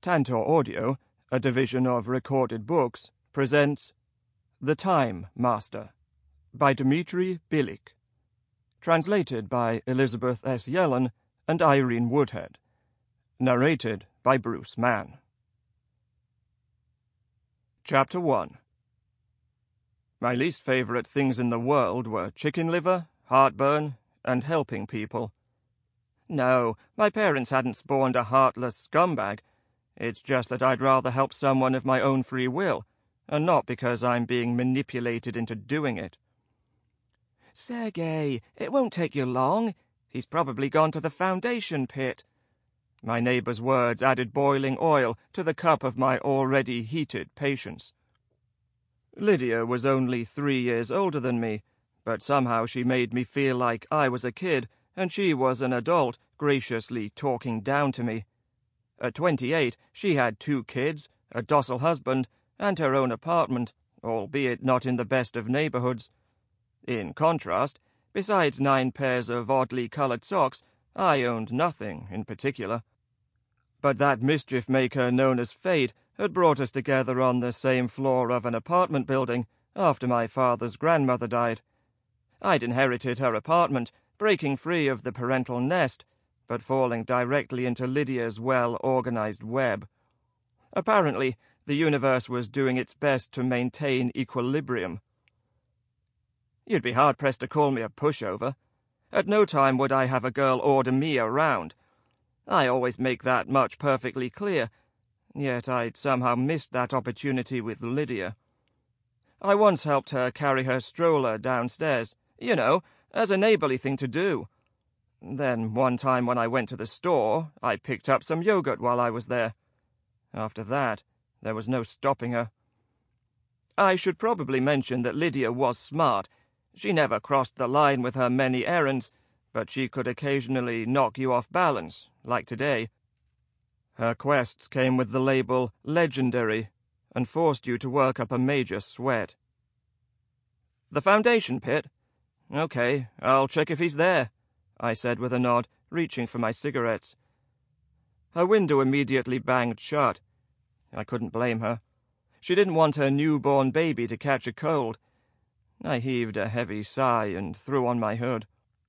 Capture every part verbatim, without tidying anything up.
Tantor Audio, a division of Recorded Books, presents The Time Master by Dmitry Bilik. Translated by Elizabeth S. Yellen and Irene Woodhead. Narrated by Bruce Mann. Chapter one. My least favorite things in the world were chicken liver, heartburn, and helping people. No, my parents hadn't spawned a heartless scumbag. It's just that I'd rather help someone of my own free will, and not because I'm being manipulated into doing it. Sergei, it won't take you long. He's probably gone to the Foundation pit. My neighbor's words added boiling oil to the cup of my already heated patience. Lydia was only three years older than me, but somehow she made me feel like I was a kid, and she was an adult graciously talking down to me. At twenty-eight, she had two kids, a docile husband, and her own apartment, albeit not in the best of neighborhoods. In contrast, besides nine pairs of oddly colored socks, I owned nothing in particular. But that mischief-maker known as fate had brought us together on the same floor of an apartment building after my father's grandmother died. I'd inherited her apartment, breaking free of the parental nest, but falling directly into Lydia's well-organized web. Apparently, the universe was doing its best to maintain equilibrium. You'd be hard-pressed to call me a pushover. At no time would I have a girl order me around. I always make that much perfectly clear, yet I'd somehow missed that opportunity with Lydia. I once helped her carry her stroller downstairs, you know, as a neighborly thing to do. Then one time when I went to the store, I picked up some yogurt while I was there. After that, there was no stopping her. I should probably mention that Lydia was smart. She never crossed the line with her many errands, but she could occasionally knock you off balance, like today. Her quests came with the label legendary, and forced you to work up a major sweat. The Foundation pit? Okay, I'll check if he's there, I said with a nod, reaching for my cigarettes. Her window immediately banged shut. I couldn't blame her. She didn't want her newborn baby to catch a cold. I heaved a heavy sigh and threw on my hood.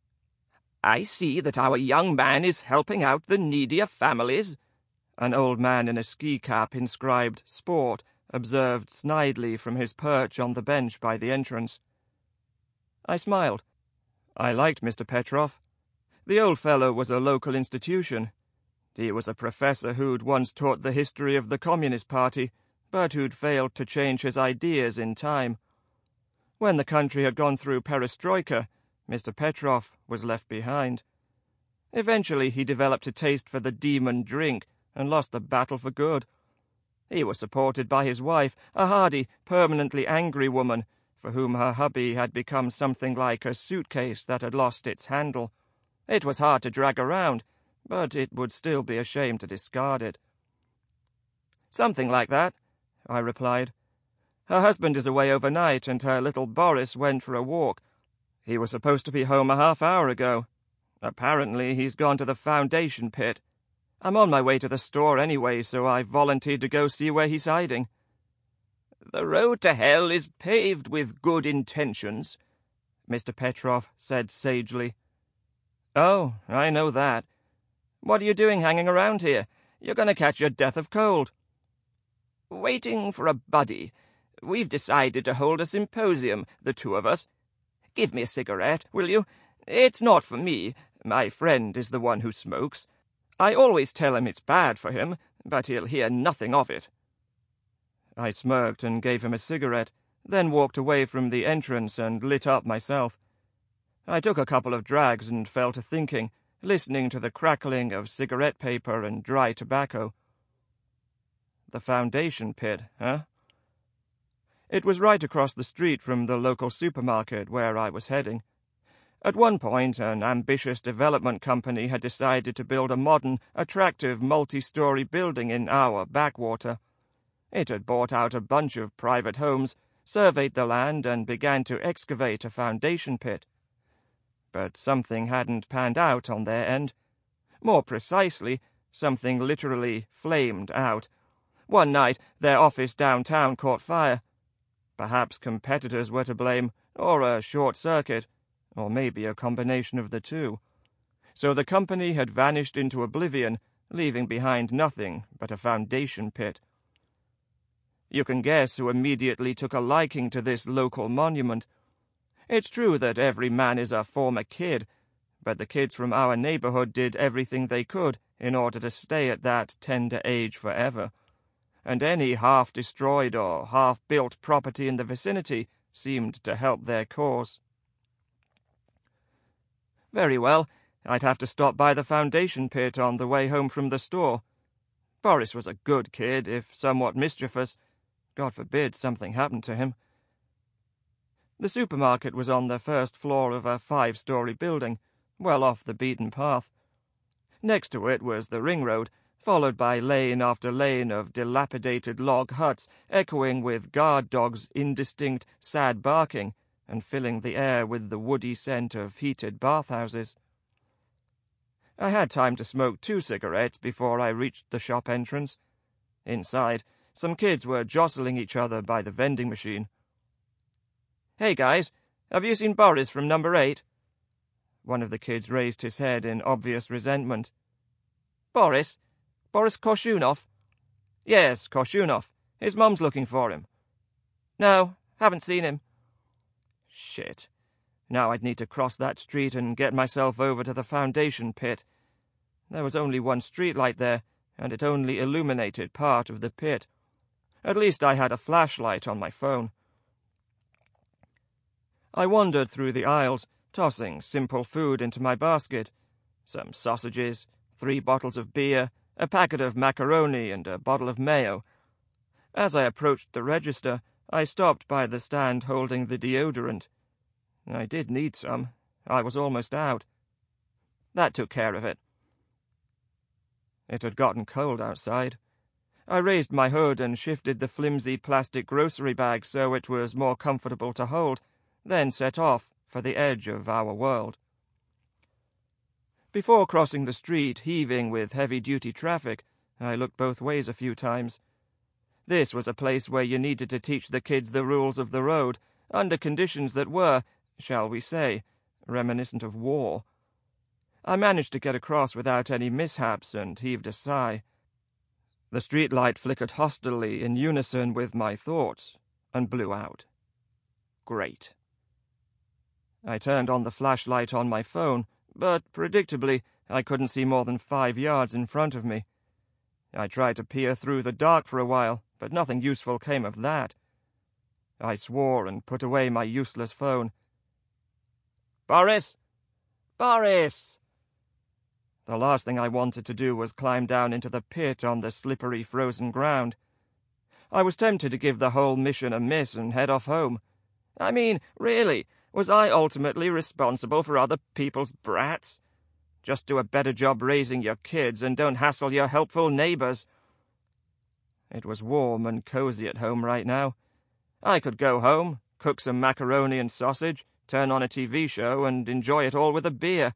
I see that our young man is helping out the needier families, an old man in a ski cap inscribed Sport observed snidely from his perch on the bench by the entrance. I smiled. I liked Mister Petrov. The old fellow was a local institution. He was a professor who'd once taught the history of the Communist Party, but who'd failed to change his ideas in time. When the country had gone through perestroika, Mister Petrov was left behind. Eventually he developed a taste for the demon drink and lost the battle for good. He was supported by his wife, a hardy, permanently angry woman, for whom her hubby had become something like a suitcase that had lost its handle. It was hard to drag around, but it would still be a shame to discard it. Something like that, I replied. Her husband is away overnight, and her little Boris went for a walk. He was supposed to be home a half hour ago. Apparently he's gone to the Foundation pit. I'm on my way to the store anyway, so I volunteered to go see where he's hiding. The road to hell is paved with good intentions, Mister Petrov said sagely. Oh, I know that. What are you doing hanging around here? You're going to catch your death of cold. Waiting for a buddy. We've decided to hold a symposium, the two of us. Give me a cigarette, will you? It's not for me. My friend is the one who smokes. I always tell him it's bad for him, but he'll hear nothing of it. I smirked and gave him a cigarette, then walked away from the entrance and lit up myself. I took a couple of drags and fell to thinking, listening to the crackling of cigarette paper and dry tobacco. The Foundation pit, huh? It was right across the street from the local supermarket where I was heading. At one point, an ambitious development company had decided to build a modern, attractive multi-story building in our backwater. It had bought out a bunch of private homes, surveyed the land, and began to excavate a foundation pit. But something hadn't panned out on their end. More precisely, Something literally flamed out. One night, their office downtown caught fire. Perhaps competitors were to blame, or a short circuit, or maybe a combination of the two. So the company had vanished into oblivion, leaving behind nothing but a foundation pit. You can guess who immediately took a liking to this local monument. It's true that every man is a former kid, but the kids from our neighborhood did everything they could in order to stay at that tender age forever, and any half-destroyed or half-built property in the vicinity seemed to help their cause. Very well, I'd have to stop by the foundation pit on the way home from the store. Boris was a good kid, if somewhat mischievous. God forbid something happened to him. The supermarket was on the first floor of a five-story building, well off the beaten path. Next to it was the ring road, followed by lane after lane of dilapidated log huts echoing with guard dogs' indistinct, sad barking and filling the air with the woody scent of heated bathhouses. I had time to smoke two cigarettes before I reached the shop entrance. Inside, some kids were jostling each other by the vending machine. "Hey guys, have you seen Boris from number eight? One of the kids raised his head in obvious resentment. "Boris? Boris Korshunov?" "Yes, Korshunov. His mum's looking for him." "No, haven't seen him." Shit. Now I'd need to cross that street and get myself over to the foundation pit. There was only one streetlight there, and it only illuminated part of the pit. At least I had a flashlight on my phone. I wandered through the aisles, tossing simple food into my basket. Some sausages, three bottles of beer, a packet of macaroni, and a bottle of mayo. As I approached the register, I stopped by the stand holding the deodorant. I did need some. I was almost out. That took care of it. It had gotten cold outside. I raised my hood and shifted the flimsy plastic grocery bag so it was more comfortable to hold, then set off for the edge of our world. Before crossing the street heaving with heavy-duty traffic, I looked both ways a few times. This was a place where you needed to teach the kids the rules of the road, under conditions that were, shall we say, reminiscent of war. I managed to get across without any mishaps and heaved a sigh. The streetlight flickered hostilely in unison with my thoughts and blew out. Great. I turned on the flashlight on my phone, but predictably I couldn't see more than five yards in front of me. I tried to peer through the dark for a while, but nothing useful came of that. I swore and put away my useless phone. "Boris! Boris!" The last thing I wanted to do was climb down into the pit on the slippery frozen ground. I was tempted to give the whole mission a miss and head off home. I mean, really, was I ultimately responsible for other people's brats? Just do a better job raising your kids and don't hassle your helpful neighbors. It was warm and cozy at home right now. I could go home, cook some macaroni and sausage, turn on a T V show, and enjoy it all with a beer.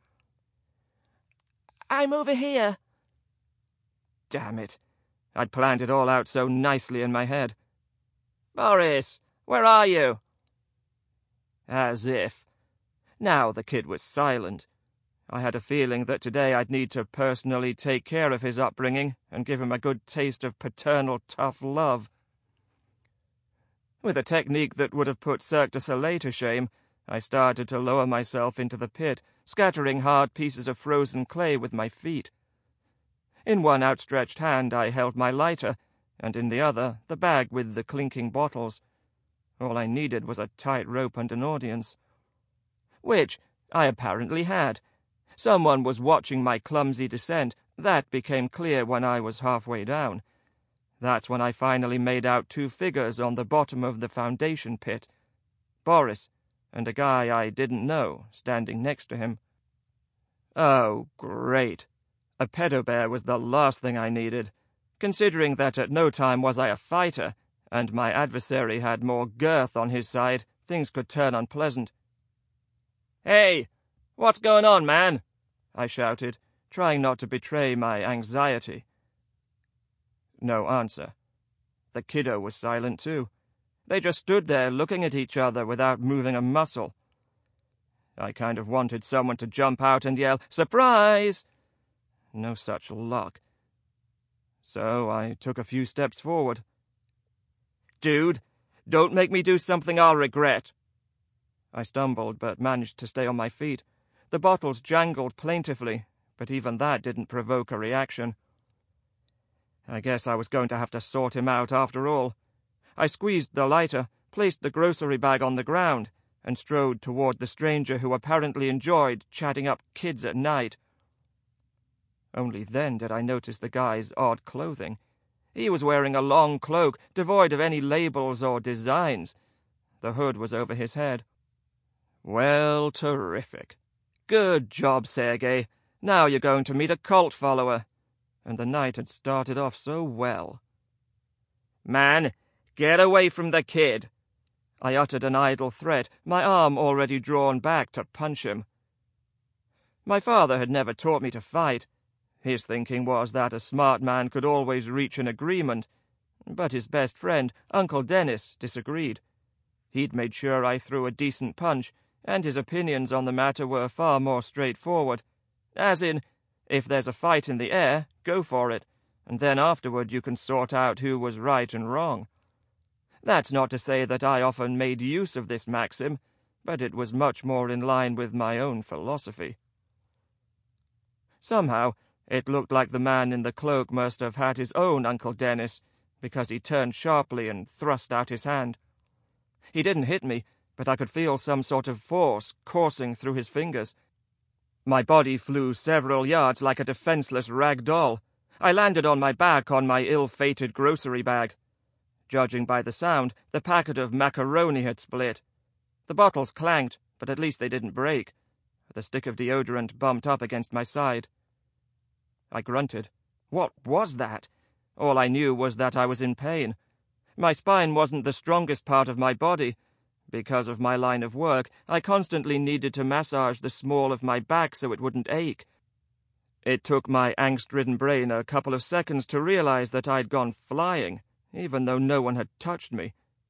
"I'm over here." Damn it. I'd planned it all out so nicely in my head. "Boris, where are you?" As if. Now the kid was silent. I had a feeling that today I'd need to personally take care of his upbringing and give him a good taste of paternal tough love. With a technique that would have put Cirque du Soleil to shame, I started to lower myself into the pit, scattering hard pieces of frozen clay with my feet. In one outstretched hand I held my lighter, and in the other the bag with the clinking bottles. All I needed was a tight rope and an audience. Which I apparently had. Someone was watching my clumsy descent. That became clear when I was halfway down. That's when I finally made out two figures on the bottom of the foundation pit. Boris, and a guy I didn't know, standing next to him. Oh, great. A pedo bear was the last thing I needed, considering that at no time was I a fighter, and my adversary had more girth on his side. Things could turn unpleasant. "Hey, what's going on, man?" I shouted, trying not to betray my anxiety. No answer. The kiddo was silent too. They just stood there looking at each other without moving a muscle. I kind of wanted someone to jump out and yell, "Surprise!" No such luck. So I took a few steps forward. "Dude, don't make me do something I'll regret." I stumbled, but managed to stay on my feet. The bottles jangled plaintively, but even that didn't provoke a reaction. I guess I was going to have to sort him out after all. I squeezed the lighter, placed the grocery bag on the ground, and strode toward the stranger who apparently enjoyed chatting up kids at night. Only then did I notice the guy's odd clothing. He was wearing a long cloak, devoid of any labels or designs. The hood was over his head. Well, terrific. Good job, Sergei. Now you're going to meet a cult follower. And the night had started off so well. "Man, get away from the kid!" I uttered an idle threat, my arm already drawn back to punch him. My father had never taught me to fight. His thinking was that a smart man could always reach an agreement, but his best friend, Uncle Dennis, disagreed. He'd made sure I threw a decent punch, and his opinions on the matter were far more straightforward. As in, if there's a fight in the air, go for it, and then afterward you can sort out who was right and wrong. That's not to say that I often made use of this maxim, but it was much more in line with my own philosophy. Somehow, it looked like the man in the cloak must have had his own Uncle Dennis, because he turned sharply and thrust out his hand. He didn't hit me, but I could feel some sort of force coursing through his fingers. My body flew several yards like a defenseless rag doll. I landed on my back on my ill-fated grocery bag. Judging by the sound, the packet of macaroni had split. The bottles clanked, but at least they didn't break. The stick of deodorant bumped up against my side. I grunted. What was that? All I knew was that I was in pain. My spine wasn't the strongest part of my body. Because of my line of work, I constantly needed to massage the small of my back so it wouldn't ache. It took my angst-ridden brain a couple of seconds to realize that I'd gone flying, even though no one had touched me.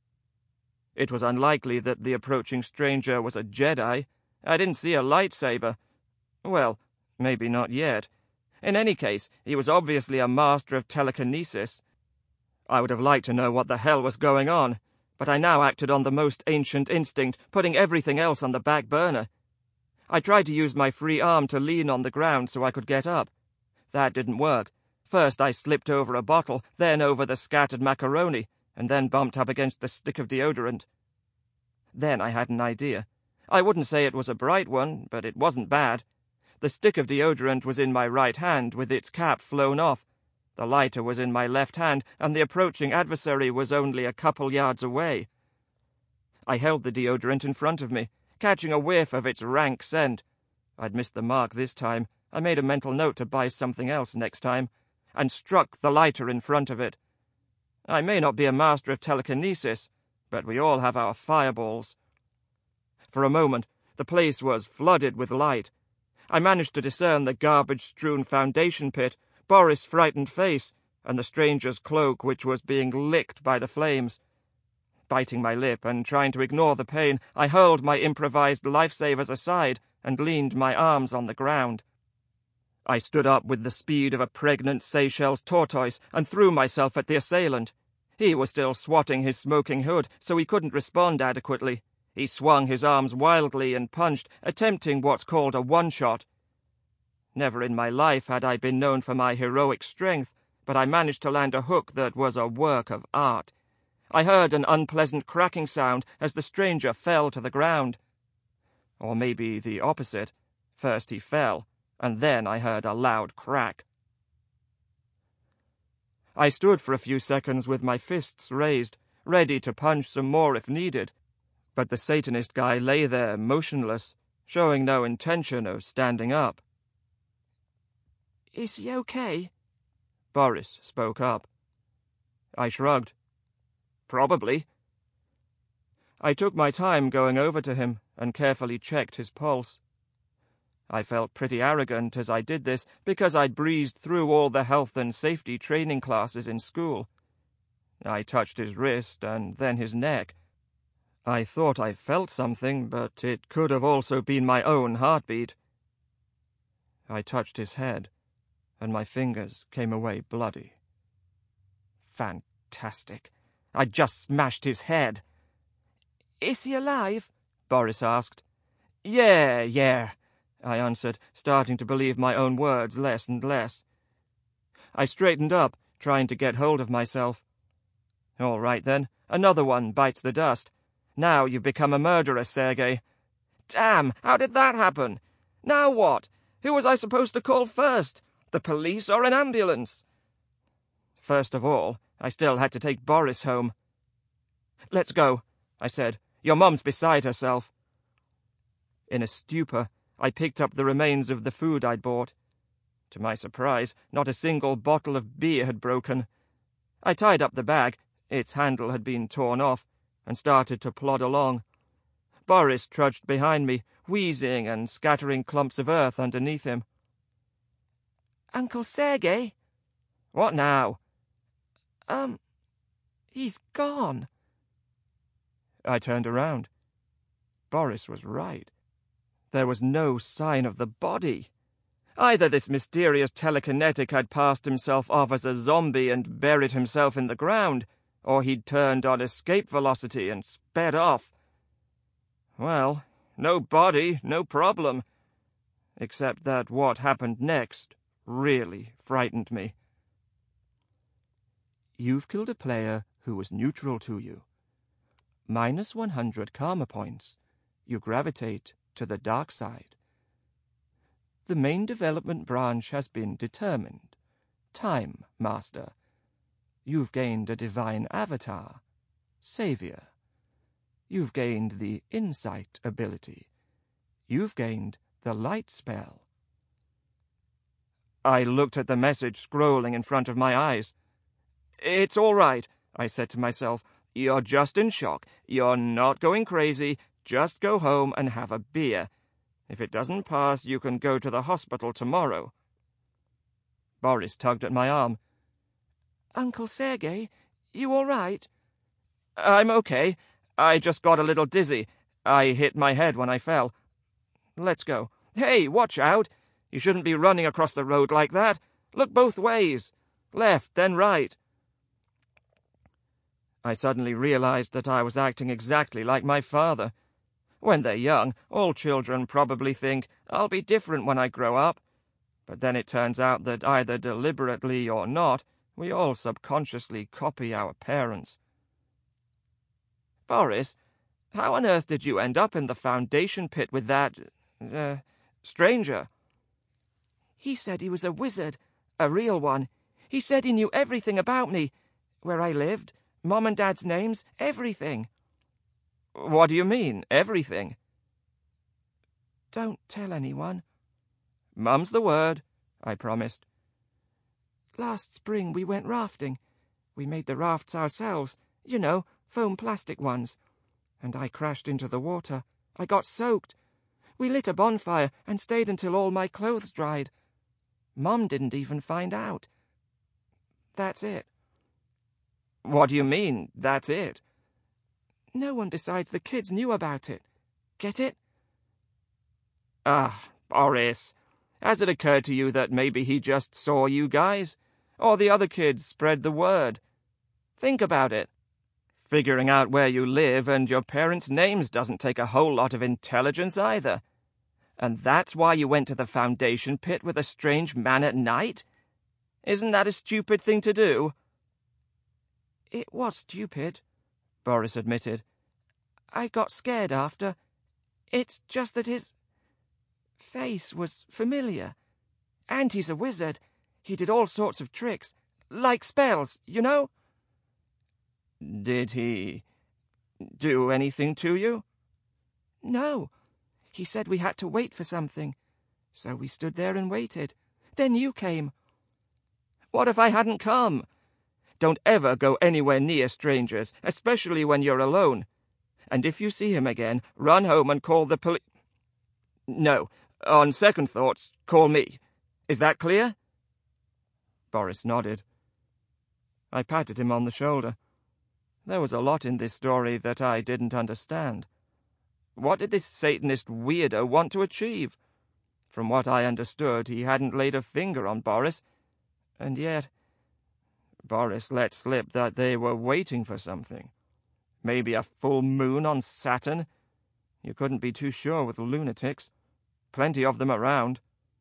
It was unlikely that the approaching stranger was a Jedi. I didn't see a lightsaber. Well, maybe not yet. In any case, he was obviously a master of telekinesis. I would have liked to know what the hell was going on, but I now acted on the most ancient instinct, putting everything else on the back burner. I tried to use my free arm to lean on the ground so I could get up. That didn't work. First I slipped over a bottle, then over the scattered macaroni, and then bumped up against the stick of deodorant. Then I had an idea. I wouldn't say it was a bright one, but it wasn't bad. The stick of deodorant was in my right hand, with its cap flown off. The lighter was in my left hand, and the approaching adversary was only a couple yards away. I held the deodorant in front of me, catching a whiff of its rank scent. I'd missed the mark this time. I made a mental note to buy something else next time, and struck the lighter in front of it. I may not be a master of telekinesis, but we all have our fireballs. For a moment, the place was flooded with light. I managed to discern the garbage-strewn foundation pit, Boris' frightened face, and the stranger's cloak which was being licked by the flames. Biting my lip and trying to ignore the pain, I hurled my improvised lifesavers aside and leaned my arms on the ground. I stood up with the speed of a pregnant Seychelles tortoise and threw myself at the assailant. He was still swatting his smoking hood, so he couldn't respond adequately. He swung his arms wildly and punched, attempting what's called a one-shot. Never in my life had I been known for my heroic strength, but I managed to land a hook that was a work of art. I heard an unpleasant cracking sound as the stranger fell to the ground. Or maybe the opposite. First he fell, and then I heard a loud crack. I stood for a few seconds with my fists raised, ready to punch some more if needed, but the Satanist guy lay there motionless, showing no intention of standing up. "Is he okay?" Boris spoke up. I shrugged. "Probably." I took my time going over to him and carefully checked his pulse. I felt pretty arrogant as I did this, because I'd breezed through all the health and safety training classes in school. I touched his wrist and then his neck. I thought I felt something, but it could have also been my own heartbeat. I touched his head, and my fingers came away bloody. Fantastic. I'd just smashed his head. "Is he alive?" Boris asked. "Yeah, yeah," I answered, starting to believe my own words less and less. I straightened up, trying to get hold of myself. "All right, then. Another one bites the dust. Now you've become a murderer, Sergei." "Damn, how did that happen? Now what? Who was I supposed to call first? The police or an ambulance?" First of all, I still had to take Boris home. "Let's go," I said. "Your mom's beside herself." In a stupor, I picked up the remains of the food I'd bought. To my surprise, not a single bottle of beer had broken. I tied up the bag, its handle had been torn off, and started to plod along. Boris trudged behind me, wheezing and scattering clumps of earth underneath him. "Uncle Sergei?" "What now?" Um, he's gone." I turned around. Boris was right. There was no sign of the body. Either this mysterious telekinetic had passed himself off as a zombie and buried himself in the ground, or he'd turned on escape velocity and sped off. Well, no body, no problem. Except that what happened next really frightened me. You've killed a player who was neutral to you. Minus one hundred karma points. You gravitate to the dark side. The main development branch has been determined. Time Master. You've gained a divine avatar. Savior. You've gained the insight ability. You've gained the light spell. I looked at the message scrolling in front of my eyes. "It's all right," I said to myself. "You're just in shock. You're not going crazy. Just go home and have a beer. If it doesn't pass, you can go to the hospital tomorrow." Boris tugged at my arm. "Uncle Sergei, you all right?" "I'm okay. I just got a little dizzy. I hit my head when I fell. Let's go." "Hey, watch out! You shouldn't be running across the road like that. Look both ways. Left, then right." I suddenly realized that I was acting exactly like my father. When they're young, all children probably think, "I'll be different when I grow up." But then it turns out that either deliberately or not, we all subconsciously copy our parents. "Boris, how on earth did you end up in the Foundation pit with that, uh, stranger?" "He said he was a wizard, a real one. He said he knew everything about me, where I lived, Mom and Dad's names, everything." "What do you mean, everything?" "Don't tell anyone." "Mum's the word," I promised. "Last spring we went rafting. We made the rafts ourselves, you know, foam plastic ones. And I crashed into the water. I got soaked. We lit a bonfire and stayed until all my clothes dried. Mom didn't even find out. That's it." "What do you mean, that's it?" "No one besides the kids knew about it. Get it?" "Ah, Boris, has it occurred to you that maybe he just saw you guys? Or the other kids spread the word? Think about it. Figuring out where you live and your parents' names doesn't take a whole lot of intelligence either. And that's why you went to the Foundation pit with a strange man at night? Isn't that a stupid thing to do?" "It was stupid," Boris admitted. "I got scared after. It's just that his face was familiar. And he's a wizard. He did all sorts of tricks. Like spells, you know?" "Did he do anything to you?" "No. He said we had to wait for something. So we stood there and waited. Then you came." "What if I hadn't come? Don't ever go anywhere near strangers, especially when you're alone. And if you see him again, run home and call the poli... No, On second thoughts, call me. Is that clear?" Boris nodded. I patted him on the shoulder. There was a lot in this story that I didn't understand. What did this Satanist weirdo want to achieve? From what I understood, he hadn't laid a finger on Boris, and yet Boris let slip that they were waiting for something. Maybe a full moon on Saturn? You couldn't be too sure with lunatics. Plenty of them around.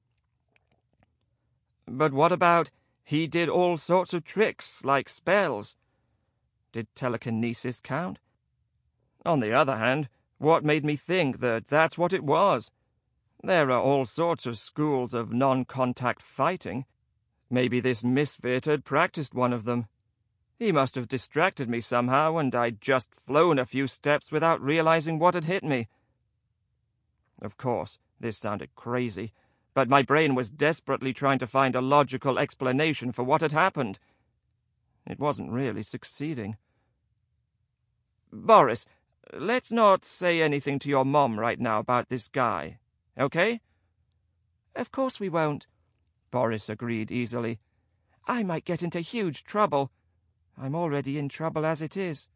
But what about he did all sorts of tricks, like spells? Did telekinesis count? On the other hand, what made me think that that's what it was? There are all sorts of schools of non-contact fighting. Maybe this misfit had practiced one of them. He must have distracted me somehow, and I'd just flown a few steps without realizing what had hit me. Of course, this sounded crazy, but my brain was desperately trying to find a logical explanation for what had happened. It wasn't really succeeding. Boris, let's not say anything to your mom right now about this guy, okay? Of course we won't, Boris agreed easily. I might get into huge trouble. I'm already in trouble as it is.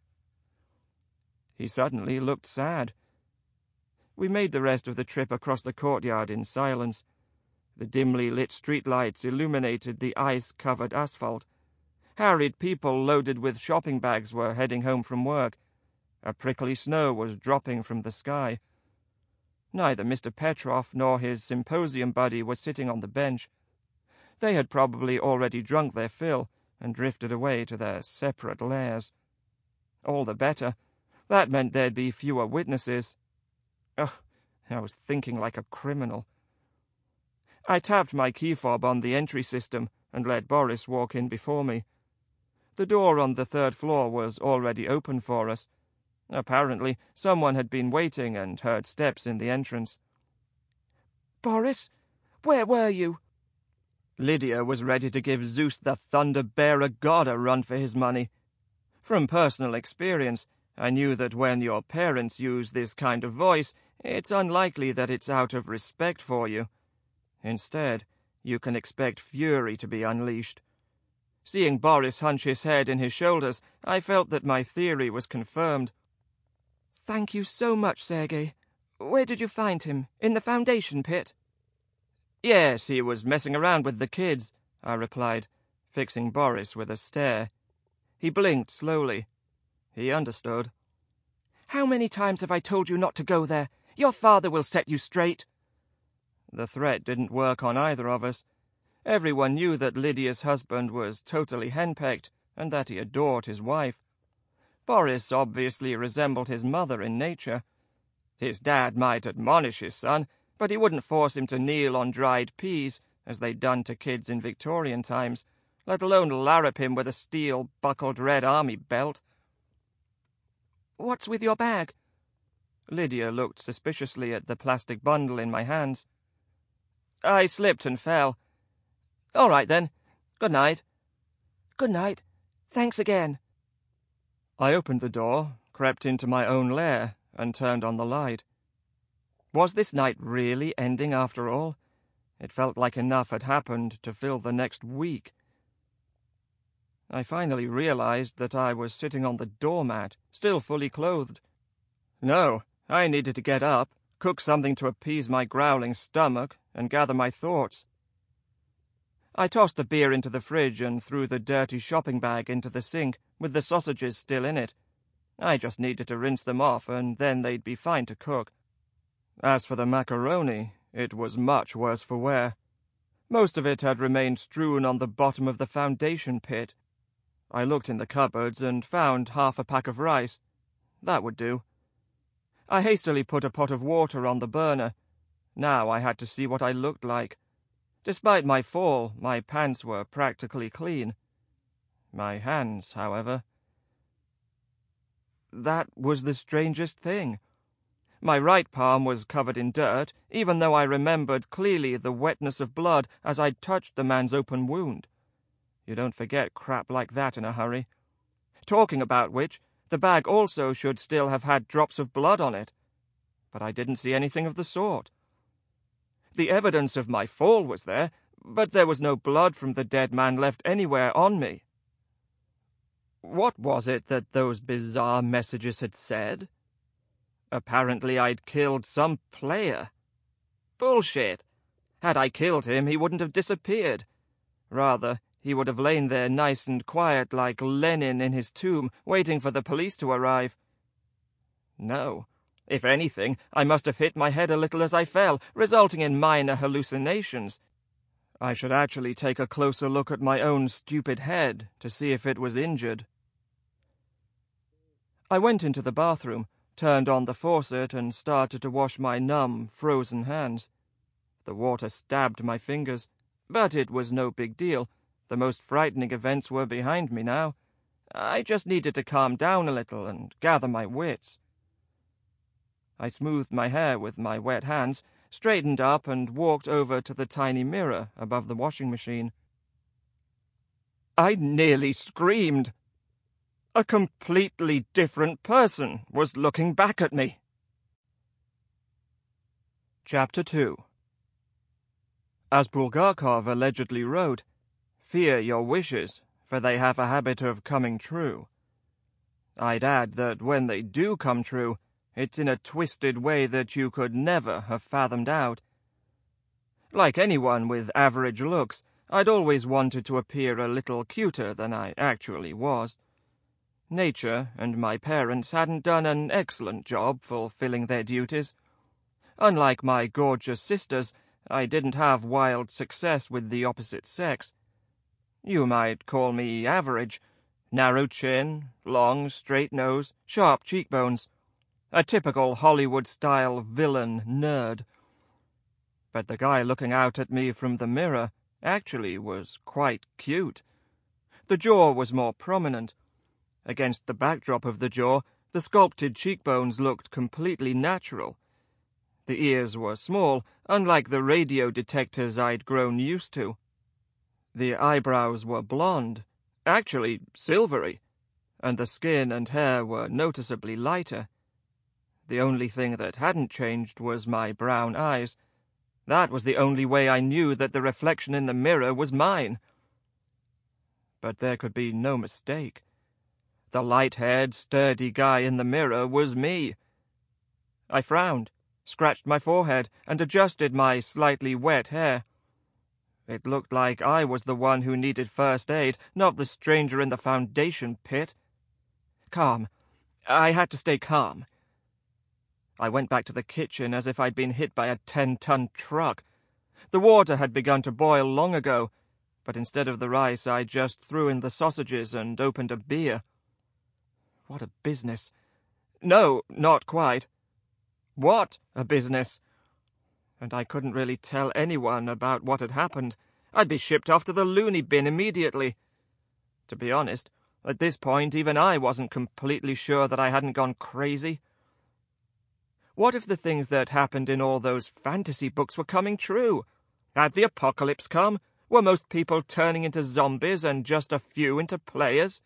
He suddenly looked sad. We made the rest of the trip across the courtyard in silence. The dimly lit streetlights illuminated the ice-covered asphalt. Harried people loaded with shopping bags were heading home from work. A prickly snow was dropping from the sky. Neither Mister Petrov nor his symposium buddy was sitting on the bench. They had probably already drunk their fill and drifted away to their separate lairs. All the better. That meant there'd be fewer witnesses. Ugh, I was thinking like a criminal. I tapped my key fob on the entry system and let Boris walk in before me. The door on the third floor was already open for us. Apparently, someone had been waiting and heard steps in the entrance. "Boris, where were you?" Lydia was ready to give Zeus the Thunder-Bearer God a run for his money. From personal experience, I knew that when your parents use this kind of voice, it's unlikely that it's out of respect for you. Instead, you can expect fury to be unleashed. Seeing Boris hunch his head in his shoulders, I felt that my theory was confirmed. "Thank you so much, Sergei. Where did you find him? In the Foundation pit?" "Yes, he was messing around with the kids," I replied, fixing Boris with a stare. He blinked slowly. He understood. "How many times have I told you not to go there? Your father will set you straight." The threat didn't work on either of us. Everyone knew that Lydia's husband was totally henpecked and that he adored his wife. Boris obviously resembled his mother in nature. His dad might admonish his son, but he wouldn't force him to kneel on dried peas, as they'd done to kids in Victorian times, let alone larrup him with a steel-buckled red army belt. "What's with your bag?" Lydia looked suspiciously at the plastic bundle in my hands. "I slipped and fell. All right, then. Good night." "Good night. Thanks again." I opened the door, crept into my own lair, and turned on the light. Was this night really ending after all? It felt like enough had happened to fill the next week. I finally realized that I was sitting on the doormat, still fully clothed. No, I needed to get up, cook something to appease my growling stomach, and gather my thoughts. I tossed the beer into the fridge and threw the dirty shopping bag into the sink, with the sausages still in it. I just needed to rinse them off, and then they'd be fine to cook. As for the macaroni, it was much worse for wear. Most of it had remained strewn on the bottom of the Foundation pit. I looked in the cupboards and found half a pack of rice. That would do. I hastily put a pot of water on the burner. Now I had to see what I looked like. Despite my fall, my pants were practically clean. My hands, however... That was the strangest thing. My right palm was covered in dirt, even though I remembered clearly the wetness of blood as I'd touched the man's open wound. You don't forget crap like that in a hurry. Talking about which, the bag also should still have had drops of blood on it. But I didn't see anything of the sort. The evidence of my fall was there, but there was no blood from the dead man left anywhere on me. What was it that those bizarre messages had said? Apparently I'd killed some player. Bullshit! Had I killed him, he wouldn't have disappeared. Rather, he would have lain there nice and quiet like Lenin in his tomb, waiting for the police to arrive. No. If anything, I must have hit my head a little as I fell, resulting in minor hallucinations. I should actually take a closer look at my own stupid head to see if it was injured. I went into the bathroom, turned on the faucet, and started to wash my numb, frozen hands. The water stabbed my fingers, but it was no big deal. The most frightening events were behind me now. I just needed to calm down a little and gather my wits. I smoothed my hair with my wet hands, straightened up, and walked over to the tiny mirror above the washing machine. I nearly screamed. A completely different person was looking back at me. Chapter two. As Bulgakov allegedly wrote, "Fear your wishes, for they have a habit of coming true." I'd add that when they do come true, it's in a twisted way that you could never have fathomed out. Like anyone with average looks, I'd always wanted to appear a little cuter than I actually was. Nature and my parents hadn't done an excellent job fulfilling their duties. Unlike my gorgeous sisters, I didn't have wild success with the opposite sex. You might call me average. Narrow chin, long, straight nose, sharp cheekbones. A typical Hollywood-style villain nerd. But the guy looking out at me from the mirror actually was quite cute. The jaw was more prominent. Against the backdrop of the jaw, the sculpted cheekbones looked completely natural. The ears were small, unlike the radio detectors I'd grown used to. The eyebrows were blonde, actually silvery, and the skin and hair were noticeably lighter. The only thing that hadn't changed was my brown eyes. That was the only way I knew that the reflection in the mirror was mine. But there could be no mistake. The light-haired, sturdy guy in the mirror was me. I frowned, scratched my forehead, and adjusted my slightly wet hair. It looked like I was the one who needed first aid, not the stranger in the foundation pit. Calm. I had to stay calm. I went back to the kitchen as if I'd been hit by a ten-ton truck. The water had begun to boil long ago, but instead of the rice I just threw in the sausages and opened a beer. What a business. No, not quite. What a business. And I couldn't really tell anyone about what had happened. I'd be shipped off to the loony bin immediately. To be honest, at this point even I wasn't completely sure that I hadn't gone crazy. What if the things that happened in all those fantasy books were coming true? Had the apocalypse come? Were most people turning into zombies and just a few into players?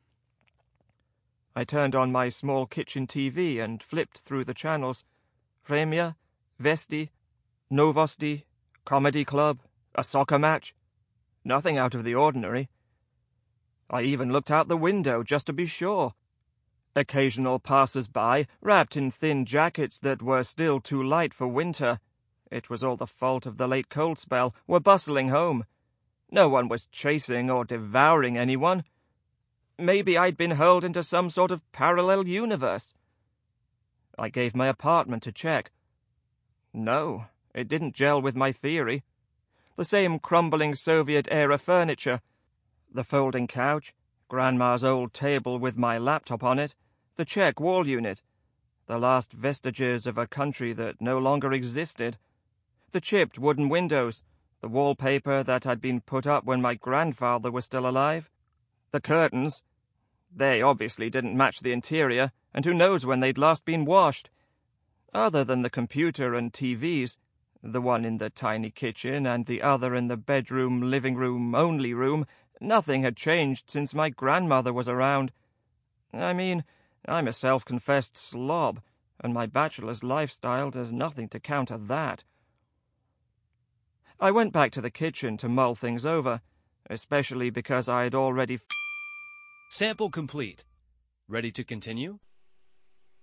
I turned on my small kitchen T V and flipped through the channels. Vremya, Vesti, Novosti, Comedy Club, a soccer match. Nothing out of the ordinary. I even looked out the window just to be sure. Occasional passers-by, wrapped in thin jackets that were still too light for winter, it was all the fault of the late cold spell, were bustling home. No one was chasing or devouring anyone. Maybe I'd been hurled into some sort of parallel universe. I gave my apartment a check. No, it didn't gel with my theory. The same crumbling Soviet-era furniture. The folding couch, Grandma's old table with my laptop on it, the Czech wall unit, the last vestiges of a country that no longer existed, the chipped wooden windows, the wallpaper that had been put up when my grandfather was still alive, the curtains. They obviously didn't match the interior, and who knows when they'd last been washed. Other than the computer and T Vs, the one in the tiny kitchen and the other in the bedroom, living room, only room, nothing had changed since my grandmother was around. I mean, I'm a self-confessed slob, and my bachelor's lifestyle does nothing to counter that. I went back to the kitchen to mull things over, especially because I had already... Sample complete. Ready to continue?